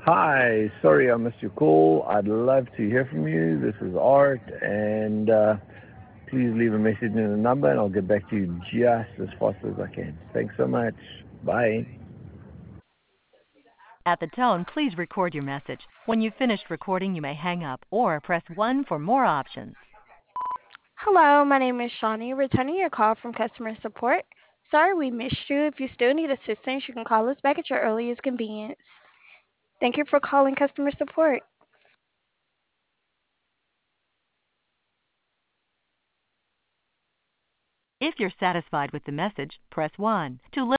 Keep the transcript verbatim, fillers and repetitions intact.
Hi, sorry I missed your call. I'd love to hear from you. This is Art, and uh, please leave a message in the number, and I'll get back to you just as fast as I can. Thanks so much. Bye. At the tone, please record your message. When you've finished recording, you may hang up or press one for more options. Hello, my name is Shawnee, returning your call from customer support. Sorry we missed you. If you still need assistance, you can call us back at your earliest convenience. Thank you for calling customer support. If you're satisfied with the message, press one. To